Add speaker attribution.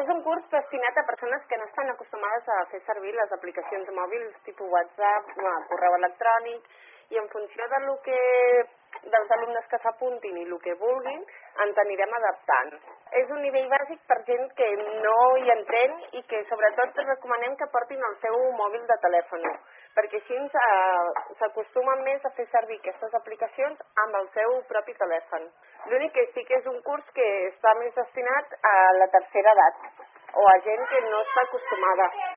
Speaker 1: És un curs destinat a persones que no estan acostumades a fer servir les aplicacions mòbils tipus WhatsApp, correu electrònic, i en funció dels alumnes que s'apuntin i el que vulguin, ens anirem adaptant. És un nivell bàsic per gent que no hi entén i que sobretot recomanem que portin el seu mòbil de telèfon, perquè així s'acostumen més a fer servir aquestes aplicacions amb el seu propi telèfon. L'únic que sí que és un curs que està més destinat a la tercera edat o a gent que no està acostumada.